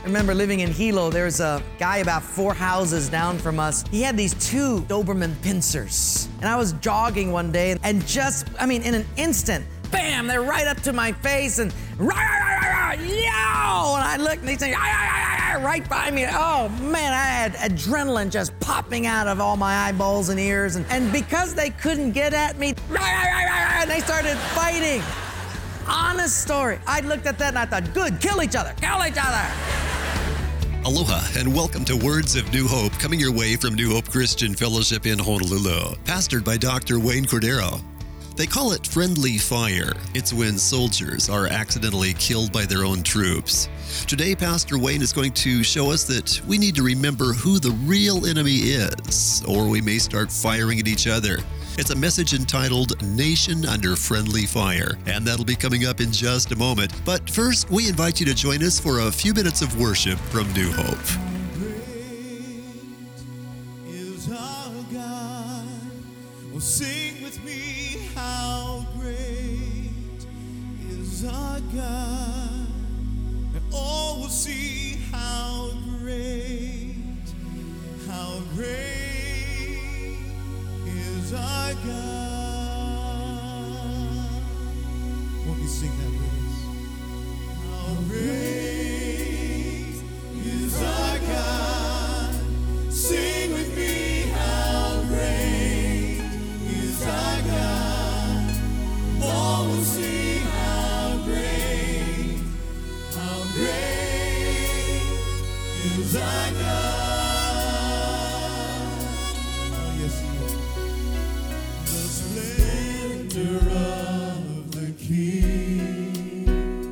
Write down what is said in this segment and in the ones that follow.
remember living in Hilo. There's a guy about 4 houses down from us. He had these 2 Doberman Pinschers. And I was jogging one day and just, in an instant, bam, they're right up to my face and yow! And I looked and they say, right by me. Oh man, I had adrenaline just popping out of all my eyeballs and ears. And because they couldn't get at me, they started fighting. Honest story. I looked at that and I thought, good, kill each other. Aloha and welcome to Words of New Hope, coming your way from New Hope Christian Fellowship in Honolulu, pastored by Dr. Wayne Cordero. They call it friendly fire. It's when soldiers are accidentally killed by their own troops. Today, Pastor Wayne is going to show us that we need to remember who the real enemy is, or we may start firing at each other. It's a message entitled Nation Under Friendly Fire, and that'll be coming up in just a moment. But first, we invite you to join us for a few minutes of worship from New Hope. Great is our God. Oh, sing with me, how great is our God. And all will see how great is our God. Won't you sing that with us? How great is our God. Sing with me, how great is our God. All will see how great is our God. Of the King,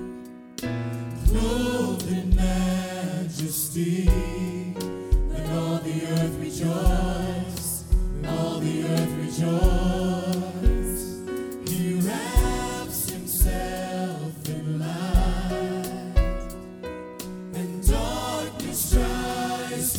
clothed in majesty, let all the earth rejoice, let all the earth rejoice. He wraps himself in light, and darkness tries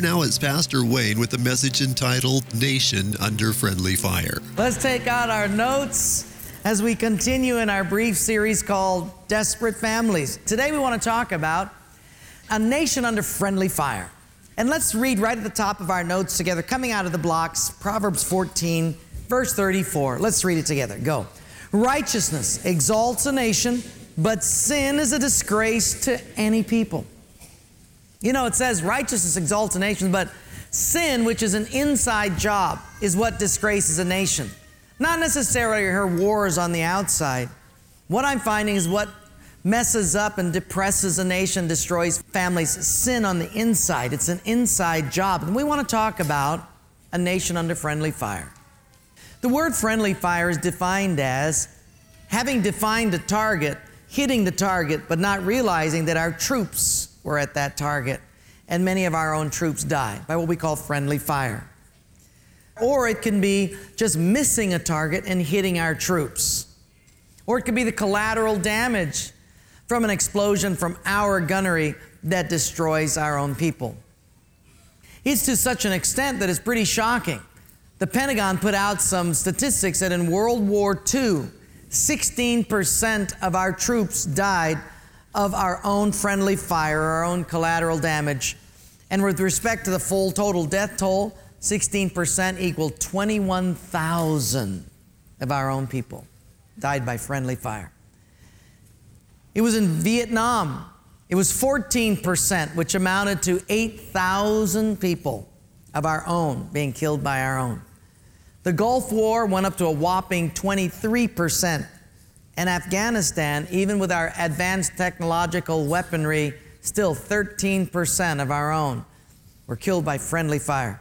now is Pastor Wayne with a message entitled Nation Under Friendly Fire. Let's take out our notes as we continue in our brief series called Desperate Families. Today we want to talk about a nation under friendly fire. And let's read right at the top of our notes together, coming out of the blocks, Proverbs 14, verse 34. Let's read it together. Go. Righteousness exalts a nation, but sin is a disgrace to any people. You know, it says righteousness exalts a nation, but sin, which is an inside job, is what disgraces a nation. Not necessarily her wars on the outside. What I'm finding is what messes up and depresses a nation, destroys families, sin on the inside. It's an inside job. And we want to talk about a nation under friendly fire. The word friendly fire is defined as having defined a target, hitting the target, but not realizing that our troops were at that target. And many of our own troops died by what we call friendly fire. Or it can be just missing a target and hitting our troops. Or it could be the collateral damage from an explosion from our gunnery that destroys our own people. It's to such an extent that it's pretty shocking. The Pentagon put out some statistics that in World War II, 16% of our troops died of our own friendly fire, our own collateral damage. And with respect to the full total death toll, 16% equaled 21,000 of our own people died by friendly fire. It was in Vietnam. It was 14%, which amounted to 8,000 people of our own being killed by our own. The Gulf War went up to a whopping 23%. And Afghanistan, even with our advanced technological weaponry, still 13% of our own were killed by friendly fire.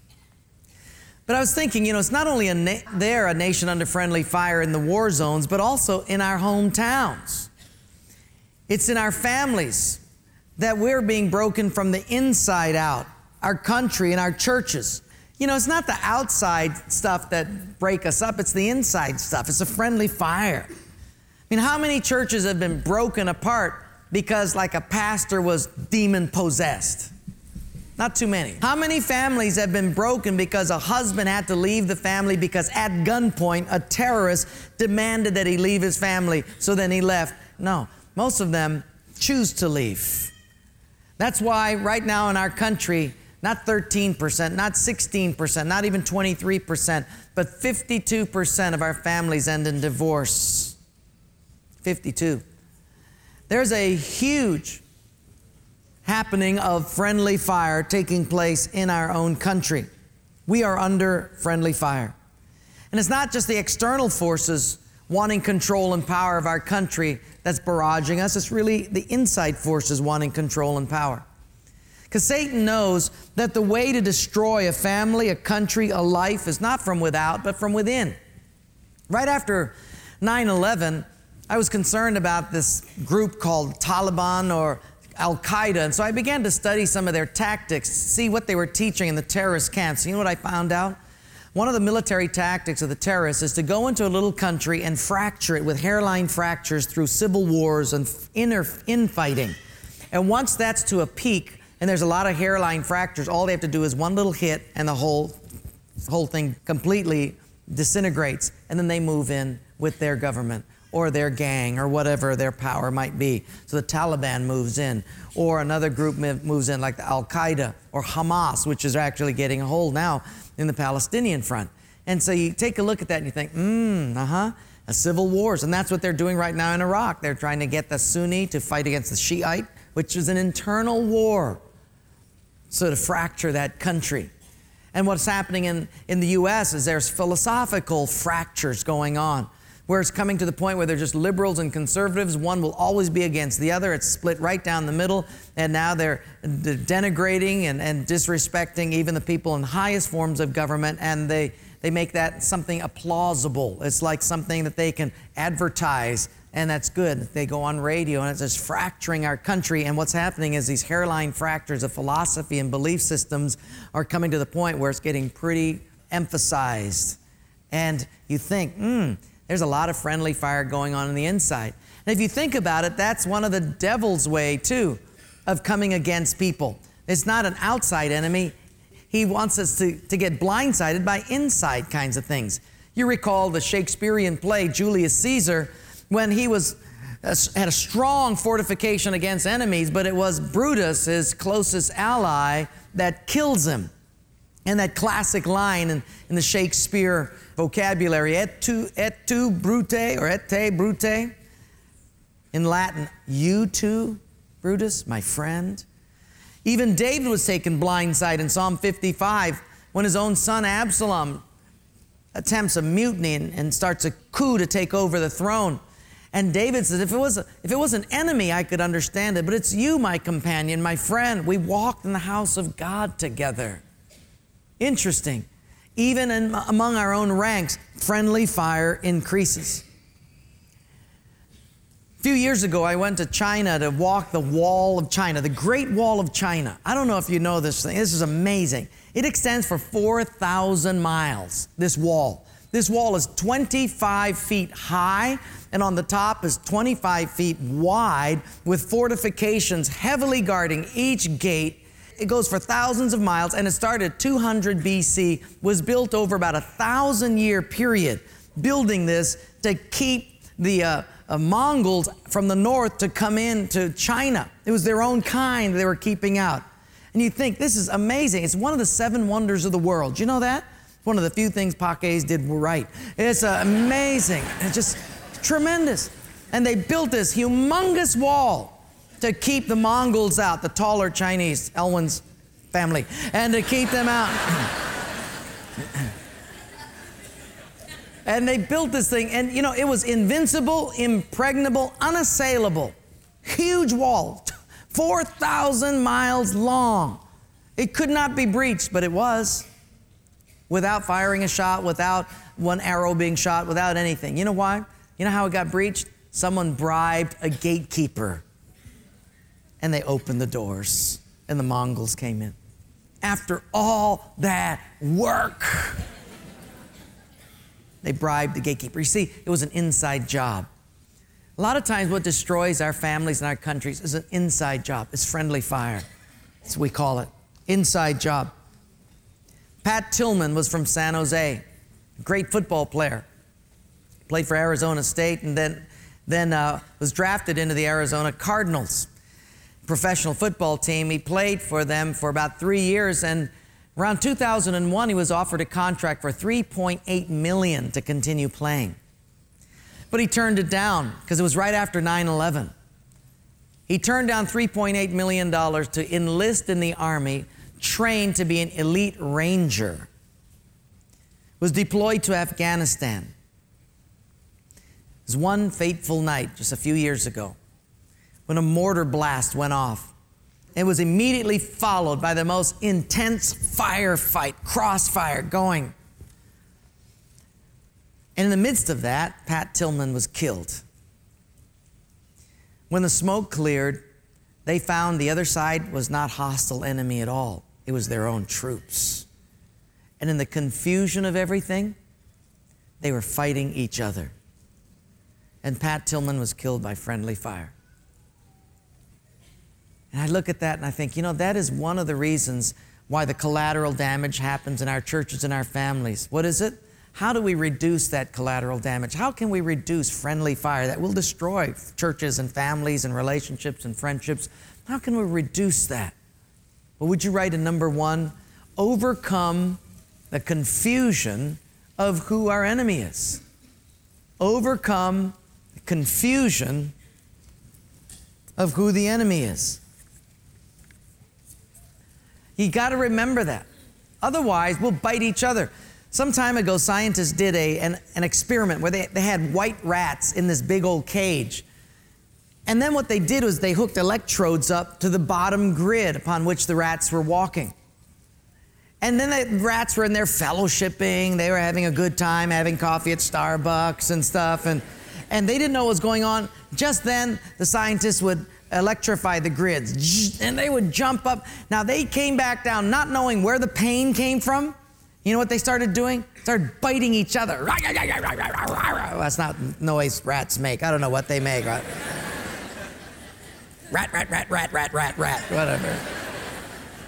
But I was thinking, it's not only a nation under friendly fire in the war zones, but also in our hometowns. It's in our families that we're being broken from the inside out, our country and our churches. It's not the outside stuff that break us up, it's the inside stuff. It's a friendly fire. How many churches have been broken apart because like a pastor was demon possessed? Not too many. How many families have been broken because a husband had to leave the family because at gunpoint a terrorist demanded that he leave his family, so then he left? No, most of them choose to leave. That's why right now in our country, not 13%, not 16%, not even 23%, but 52% of our families end in divorce. 52. There's a huge happening of friendly fire taking place in our own country. We are under friendly fire. And it's not just the external forces wanting control and power of our country that's barraging us. It's really the inside forces wanting control and power. Because Satan knows that the way to destroy a family, a country, a life is not from without, but from within. Right after 9/11, I was concerned about this group called Taliban or Al-Qaeda, and so I began to study some of their tactics, see what they were teaching in the terrorist camps. You know what I found out? One of the military tactics of the terrorists is to go into a little country and fracture it with hairline fractures through civil wars and infighting. And once that's to a peak, and there's a lot of hairline fractures, all they have to do is one little hit and the whole thing completely disintegrates. And then they move in with their government or their gang or whatever their power might be. So the Taliban moves in, or another group moves in like the Al-Qaeda or Hamas, which is actually getting a hold now in the Palestinian front. And so you take a look at that and you think, a civil wars. And that's what they're doing right now in Iraq. They're trying to get the Sunni to fight against the Shiite, which is an internal war. So to fracture that country. And what's happening in the U.S. is there's philosophical fractures going on, where it's coming to the point where they're just liberals and conservatives. One will always be against the other. It's split right down the middle. And now they're denigrating and disrespecting even the people in highest forms of government. And they make that something plausible. It's like something that they can advertise. And that's good. They go on radio and it's just fracturing our country. And what's happening is these hairline fractures of philosophy and belief systems are coming to the point where it's getting pretty emphasized. And you think, there's a lot of friendly fire going on the inside. And if you think about it, that's one of the devil's way too of coming against people. It's not an outside enemy. He wants us to get blindsided by inside kinds of things. You recall the Shakespearean play, Julius Caesar, when he had a strong fortification against enemies, but it was Brutus, his closest ally, that kills him. And that classic line in the Shakespeare vocabulary, et tu brute, or et te brute, in Latin, you too, Brutus, my friend. Even David was taken blindside in Psalm 55 when his own son Absalom attempts a mutiny and starts a coup to take over the throne. And David says, if it was an enemy, I could understand it, but it's you, my companion, my friend. We walked in the house of God together. Interesting. Even among our own ranks, friendly fire increases. A few years ago, I went to China to walk the Wall of China, the Great Wall of China. I don't know if you know this thing. This is amazing. It extends for 4,000 miles, this wall. This wall is 25 feet high, and on the top is 25 feet wide, with fortifications heavily guarding each gate. It goes for thousands of miles, and it started 200 BC, was built over about a 1,000-year period, building this to keep the Mongols from the north to come into China. It was their own kind they were keeping out. And you think, this is amazing. It's one of the 7 wonders of the world. Do you know that? It's one of the few things Paques did right. It's amazing. It's just tremendous. And they built this humongous wall to keep the Mongols out, the taller Chinese, Elwin's family, and to keep them out. And they built this thing, and you know, it was invincible, impregnable, unassailable. Huge wall, 4,000 miles long. It could not be breached, but it was. Without firing a shot, without one arrow being shot, without anything. You know why? You know how it got breached? Someone bribed a gatekeeper. And they opened the doors, and the Mongols came in. After all that work, they bribed the gatekeeper. You see, it was an inside job. A lot of times what destroys our families and our countries is an inside job. It's friendly fire. That's what we call it. Inside job. Pat Tillman was from San Jose, a great football player. Played for Arizona State and then was drafted into the Arizona Cardinals professional football team. He played for them for about 3 years, and around 2001, he was offered a contract for $3.8 million to continue playing. But he turned it down because it was right after 9/11. He turned down $3.8 million to enlist in the Army, trained to be an elite ranger. Was deployed to Afghanistan. It was one fateful night just a few years ago when a mortar blast went off. It was immediately followed by the most intense firefight, crossfire going. And in the midst of that, Pat Tillman was killed. When the smoke cleared, they found the other side was not hostile enemy at all. It was their own troops. And in the confusion of everything, they were fighting each other. And Pat Tillman was killed by friendly fire. And I look at that and I think, you know, that is one of the reasons why the collateral damage happens in our churches and our families. What is it? How do we reduce that collateral damage? How can we reduce friendly fire that will destroy churches and families and relationships and friendships? How can we reduce that? Well, would you write in number 1, overcome the confusion of who our enemy is. Overcome the confusion of who the enemy is. You got to remember that. Otherwise, we'll bite each other. Some time ago, scientists did an experiment where they had white rats in this big old cage. And then what they did was they hooked electrodes up to the bottom grid upon which the rats were walking. And then the rats were in there fellowshipping. They were having a good time, having coffee at Starbucks and stuff. And they didn't know what was going on. Just then, the scientists would electrify the grids. And they would jump up. Now, they came back down not knowing where the pain came from. You know what they started doing? Started biting each other. That's not noise rats make. I don't know what they make. Right? Rat, whatever.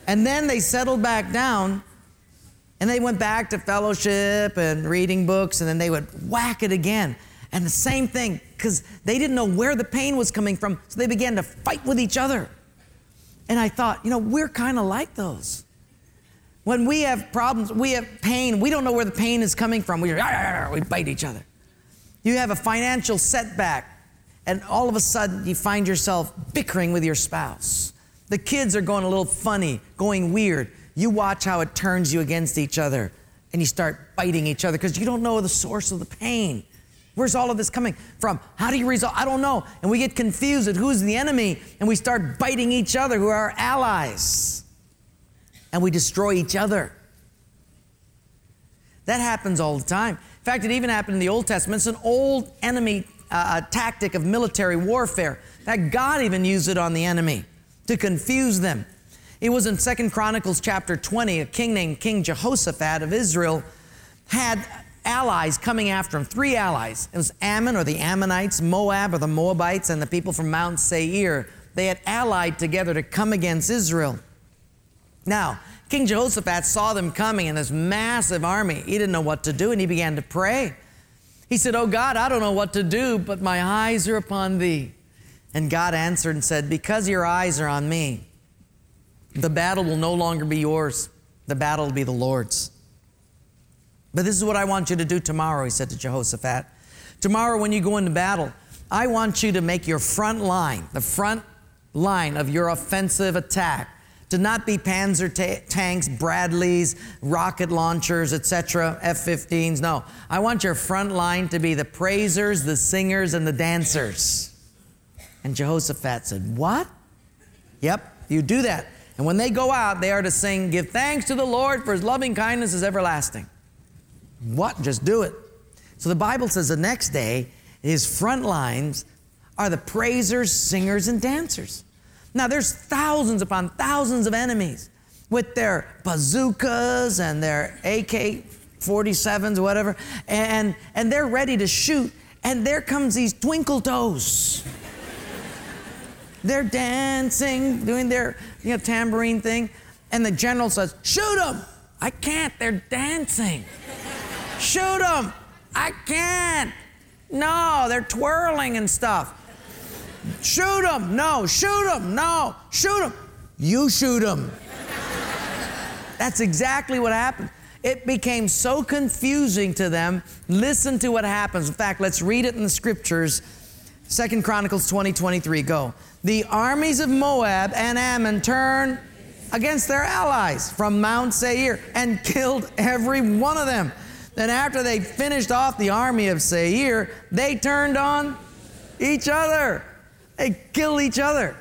And then they settled back down, and they went back to fellowship and reading books, and then they would whack it again. And the same thing, because they didn't know where the pain was coming from, so they began to fight with each other. And I thought, we're kind of like those. When we have problems, we have pain, we don't know where the pain is coming from. We bite each other. You have a financial setback, and all of a sudden you find yourself bickering with your spouse. The kids are going a little funny, going weird. You watch how it turns you against each other, and you start biting each other because you don't know the source of the pain. Where's all of this coming from? How do you resolve? I don't know. And we get confused at who's the enemy, and we start biting each other who are our allies. And we destroy each other. That happens all the time. In fact, it even happened in the Old Testament. It's an old enemy tactic of military warfare. In fact, God even used it on the enemy to confuse them. It was in 2 Chronicles chapter 20, a king named King Jehoshaphat of Israel had allies coming after him, 3 allies. It was Ammon or the Ammonites, Moab or the Moabites, and the people from Mount Seir. They had allied together to come against Israel. Now, King Jehoshaphat saw them coming in this massive army. He didn't know what to do, and he began to pray. He said, "Oh God, I don't know what to do, but my eyes are upon thee." And God answered and said, "Because your eyes are on me, the battle will no longer be yours. The battle will be the Lord's. But this is what I want you to do tomorrow," he said to Jehoshaphat. "Tomorrow when you go into battle, I want you to make your front line, the front line of your offensive attack, to not be Panzer tanks, Bradleys, rocket launchers, etc., F-15s. No, I want your front line to be the praisers, the singers, and the dancers." And Jehoshaphat said, "What?" "Yep, you do that. And when they go out, they are to sing, 'Give thanks to the Lord, for his loving kindness is everlasting.'" What? Just do it. So the Bible says the next day, his front lines are the praisers, singers, and dancers. Now there's thousands upon thousands of enemies with their bazookas and their AK-47s, whatever, and they're ready to shoot. And there comes these twinkle toes. They're dancing, doing their tambourine thing, and the general says, "Shoot them." "I can't, they're dancing." "Shoot them." "I can't." "No, they're twirling and stuff." "Shoot them." "No, shoot them." "No, shoot them." "You shoot them." That's exactly what happened. It became so confusing to them. Listen to what happens. In fact, let's read it in the scriptures. 2 Chronicles 20:23, go. "The armies of Moab and Ammon turned against their allies from Mount Seir and killed every one of them. Then after they finished off the army of Seir, they turned on each other." They killed each other.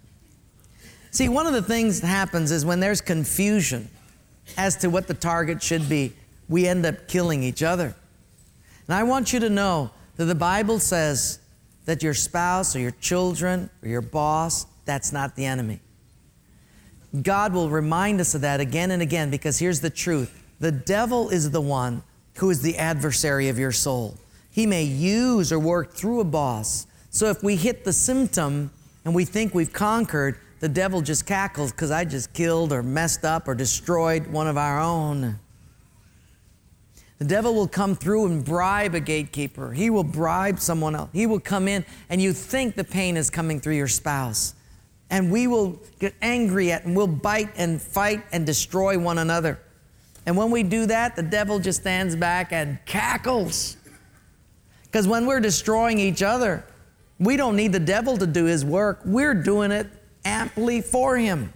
See, one of the things that happens is when there's confusion as to what the target should be, we end up killing each other. And I want you to know that the Bible says that your spouse or your children or your boss, that's not the enemy. God will remind us of that again and again, because here's the truth. The devil is the one who is the adversary of your soul. He may use or work through a boss. So if we hit the symptom and we think we've conquered, the devil just cackles because I just killed or messed up or destroyed one of our own. The devil will come through and bribe a gatekeeper. He will bribe someone else. He will come in and you think the pain is coming through your spouse. And we will get angry at and we'll bite and fight and destroy one another. And when we do that, the devil just stands back and cackles. Because when we're destroying each other, we don't need the devil to do his work. We're doing it amply for him.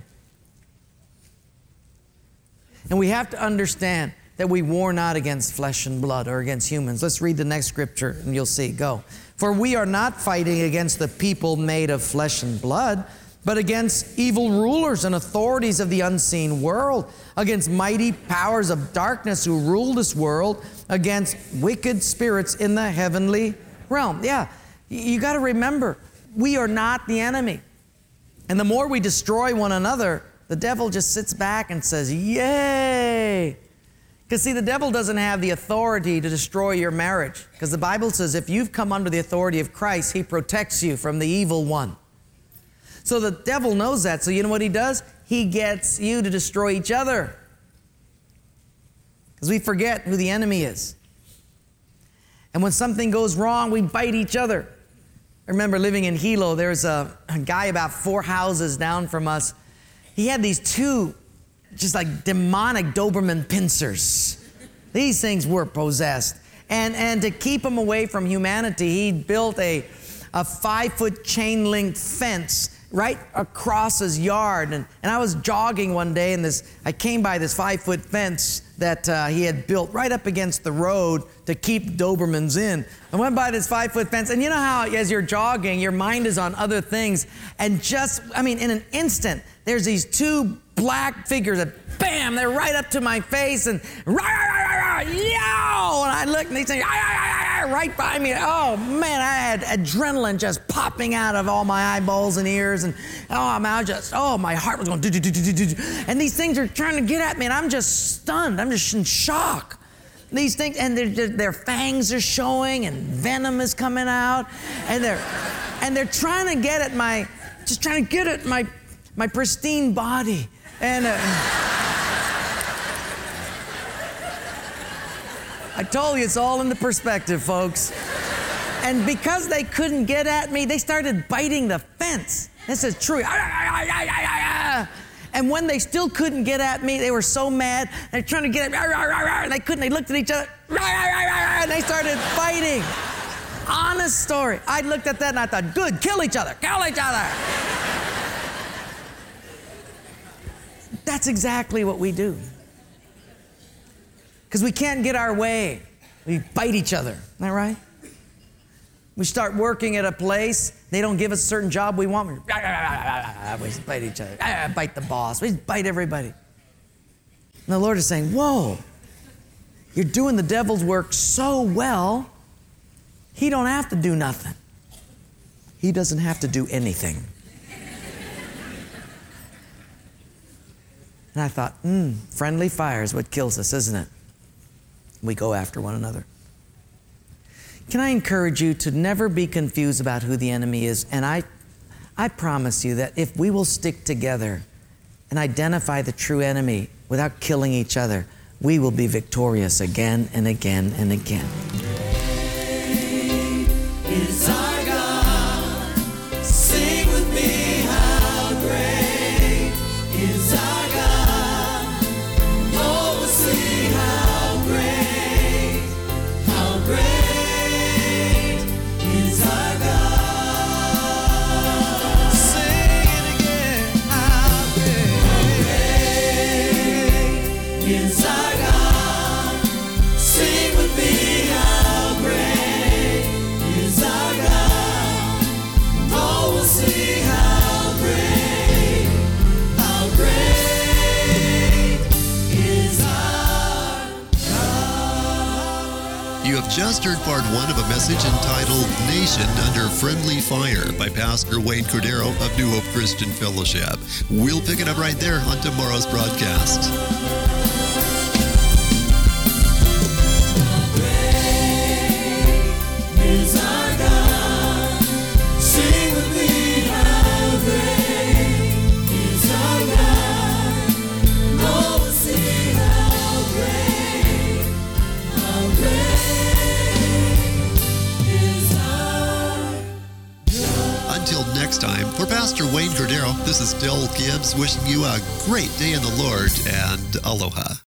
And we have to understand that we war not against flesh and blood or against humans. Let's read the next scripture and you'll see. Go. "For we are not fighting against the people made of flesh and blood, but against evil rulers and authorities of the unseen world, against mighty powers of darkness who rule this world, against wicked spirits in the heavenly realm." Yeah, you got to remember, we are not the enemy. And the more we destroy one another, the devil just sits back and says, "Yay!" Because see, the devil doesn't have the authority to destroy your marriage. Because the Bible says if you've come under the authority of Christ, he protects you from the evil one. So the devil knows that. So you know what he does? he gets you to destroy each other. Because we forget who the enemy is. And when something goes wrong, we bite each other. I remember living in Hilo. There's a guy about 4 houses down from us. He had these 2 just like demonic Doberman pincers. These things were possessed. And to keep him away from humanity, he built a 5-foot chain link fence right across his yard. And I was jogging one day, and I came by this 5-foot fence that he had built right up against the road to keep Dobermans in. I went by this 5-foot fence, and you know how as you're jogging, your mind is on other things. And in an instant, there's these 2 black figures that, bam, they're right up to my face, and yow! And I look, and they say, right by me. Oh, man, I had adrenaline just popping out of all my eyeballs and ears, and my heart was going, and these things are trying to get at me, and I'm just stunned. I'm just in shock. These things, and their fangs are showing, and venom is coming out, and they're trying to get at my pristine body. And I told you, it's all in the perspective, folks. And because they couldn't get at me, they started biting the fence. This is true. And when they still couldn't get at me, they were so mad. They're trying to get at me, and they couldn't. They looked at each other, and they started fighting. Honest story. I looked at that and I thought, good, kill each other. That's exactly what we do. Because we can't get our way. We bite each other. Isn't that right? We start working at a place, they don't give us a certain job we want. We just bite each other. Bite the boss. We just bite everybody. And the Lord is saying, whoa, you're doing the devil's work so well, he don't have to do nothing. He doesn't have to do anything. And I thought, friendly fire is what kills us, isn't it? We go after one another. Can I encourage you to never be confused about who the enemy is? And I promise you that if we will stick together and identify the true enemy without killing each other, we will be victorious again and again and again. Great is our God. Sing with me, how great is our God. Oh, sing how great is our God. Sing it again, how great is our God. Sing with me, how great is our God. Oh, we'll see how great is our God. You have just heard part 1 of a message entitled Nation Under Friendly Fire by Pastor Wayne Cordero of New Hope Christian Fellowship. We'll pick it up right there on tomorrow's broadcast. Is our God. Sing with me, how great is our God. Oh, we'll see how great is our Until next time, for Pastor Wayne Cordero, this is Del Gibbs wishing you a great day in the Lord and aloha.